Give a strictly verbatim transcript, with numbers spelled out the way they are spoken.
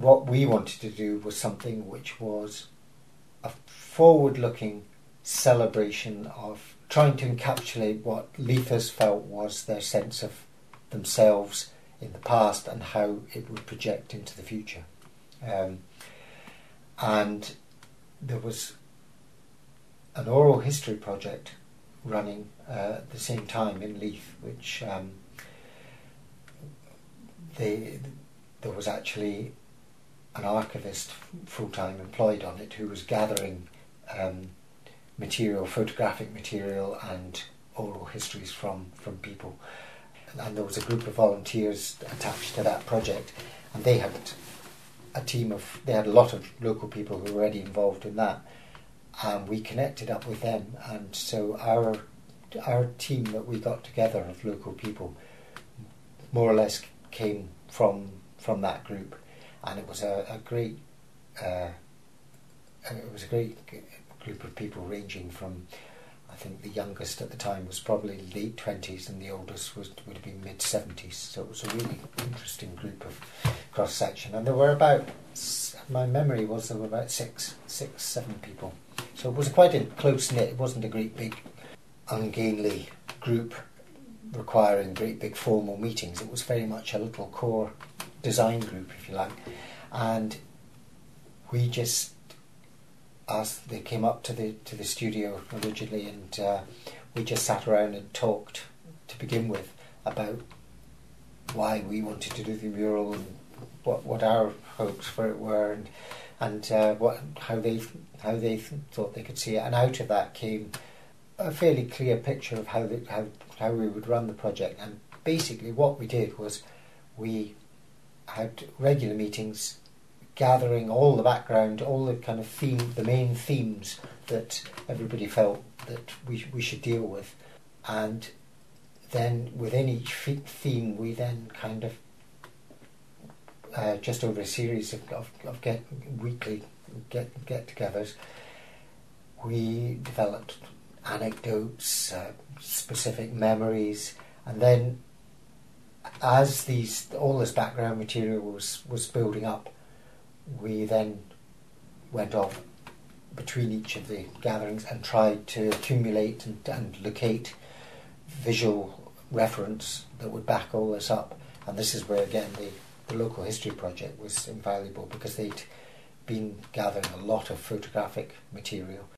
what we wanted to do was something which was a forward-looking celebration of trying to encapsulate what Leithers felt was their sense of themselves in the past and how it would project into the future. Um, and there was an oral history project running uh, at the same time in Leith, which um, they, there was actually an archivist full-time employed on it who was gathering um, material, photographic material and oral histories from, from people. And there was a group of volunteers attached to that project, and they had a team of, they had a lot of local people who were already involved in that, and we connected up with them. And so our our team that we got together of local people more or less came from from that group, and it was a, a great uh, it was a great group of people ranging from, I think the youngest at the time was probably late twenties and the oldest was would have been mid seventies. So it was a really interesting group of cross section, and there were about, my memory was there were about six, six, seven people. So it was quite a close knit. It wasn't a great big, ungainly group requiring great big formal meetings. It was very much a little core design group, if you like, and we just, as they came up to the to the studio originally, and uh, we just sat around and talked to begin with about why we wanted to do the mural and what what our hopes for it were, and and uh, what how they how they thought they could see it. And out of that came a fairly clear picture of how the, how how we would run the project. And basically, what we did was we had regular meetings, gathering all the background, all the kind of theme, the main themes that everybody felt that we we should deal with, and then within each theme we then kind of uh, just over a series of, of, of get weekly get get-togethers, we developed anecdotes, uh, specific memories, and then as these all this background material was was building up, we then went off between each of the gatherings and tried to accumulate and, and locate visual reference that would back all this up. And this is where, again, the, the local history project was invaluable, because they'd been gathering a lot of photographic material.